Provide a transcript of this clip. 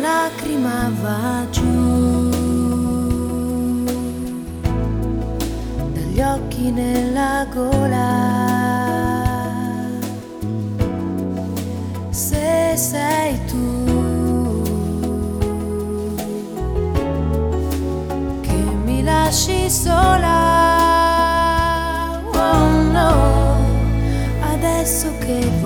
lacrima va giù dagli occhi nella gola. Se sei tu che mi lasci sola, oh no, adesso che